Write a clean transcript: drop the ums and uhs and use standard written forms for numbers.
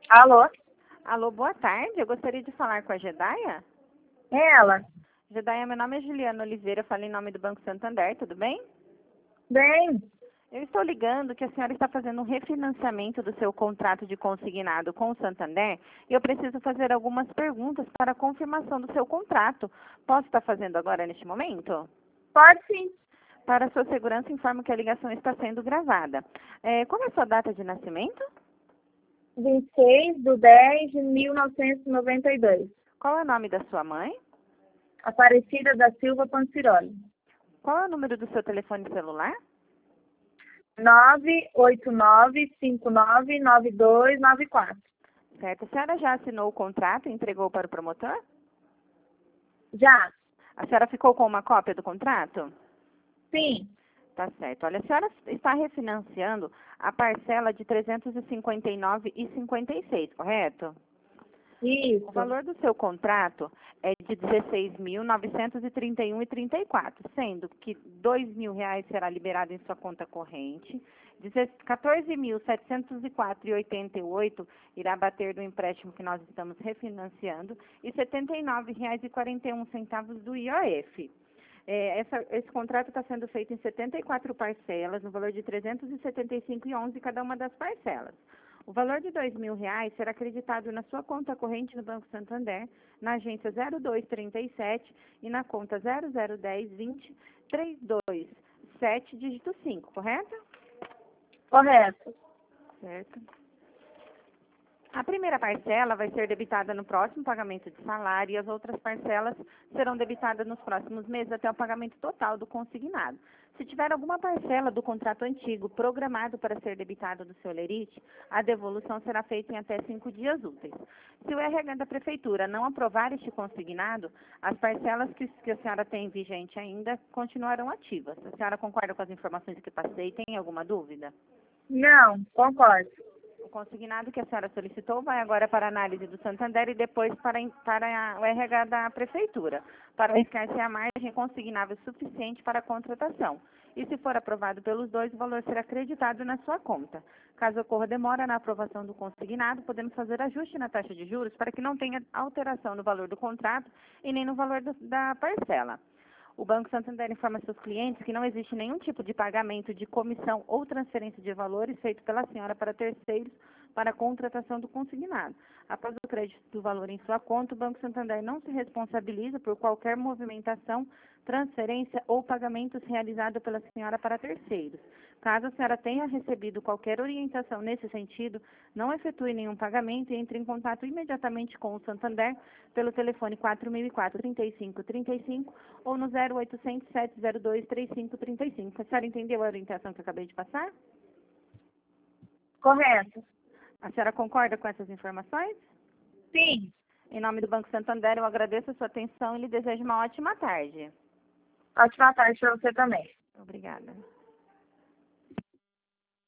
Alô? Alô, boa tarde. Eu gostaria de falar com a Gedaia. É ela? Gedaia, meu nome é Juliana Oliveira, falo em nome do Banco Santander, tudo bem? Bem, Eu estou ligando que a senhora está fazendo um refinanciamento do seu contrato de consignado com o Santander e eu preciso fazer algumas perguntas para a confirmação do seu contrato. Posso estar fazendo agora neste momento? pode sim. Para a sua segurança, informo que a ligação está sendo gravada. Qual é a sua data de nascimento? 26/10/1992. Qual é o nome da sua mãe? Aparecida da Silva Panciroli. Qual é o número do seu telefone celular? 989599294. Certo. A senhora já assinou o contrato e entregou para o promotor? Já? A senhora ficou com uma cópia do contrato? Sim. Tá certo. Olha, a senhora está refinanciando a parcela de R$ 359,56, correto? O Isso. valor do seu contrato é de R$ 16.931,34, sendo que R$ 2.000 será liberado em sua conta corrente, R$ 14.704,88 irá bater do empréstimo que nós estamos refinanciando e R$ 79,41 do IOF. Esse contrato está sendo feito em 74 parcelas, no valor de R$ 375,11 cada uma das parcelas. O valor de R$ 2.000 será acreditado na sua conta corrente no Banco Santander, na agência 0237 e na conta 001020-327, dígito 5, correto? Correto. Certo. A primeira parcela vai ser debitada no próximo pagamento de salário e as outras parcelas serão debitadas nos próximos meses até o pagamento total do consignado. Se tiver alguma parcela do contrato antigo programado para ser debitada do seu lerite, a devolução será feita em até 5 dias úteis. Se o RH da Prefeitura não aprovar este consignado, as parcelas que a senhora tem vigente ainda continuarão ativas. A senhora concorda com as informações que passei? Tem alguma dúvida? Não, concordo. O consignado que a senhora solicitou vai agora para a análise do Santander e depois para o RH da Prefeitura, para verificar se a margem consignável é suficiente para a contratação. E se for aprovado pelos dois, o valor será acreditado na sua conta. Caso ocorra demora na aprovação do consignado, podemos fazer ajuste na taxa de juros para que não tenha alteração no valor do contrato e nem no valor da parcela. O Banco Santander informa seus clientes que não existe nenhum tipo de pagamento de comissão ou transferência de valores feito pela senhora para terceiros para a contratação do consignado. Após o crédito do valor em sua conta, o Banco Santander não se responsabiliza por qualquer movimentação, transferência ou pagamentos realizados pela senhora para terceiros. Caso a senhora tenha recebido qualquer orientação nesse sentido, não efetue nenhum pagamento e entre em contato imediatamente com o Santander pelo telefone 4004-3535 ou no 0800 702 3535. A senhora entendeu a orientação que eu acabei de passar? Correto. A senhora concorda com essas informações? Sim. Em nome do Banco Santander, eu agradeço a sua atenção e lhe desejo uma ótima tarde. Ótima tarde para você também. Obrigada.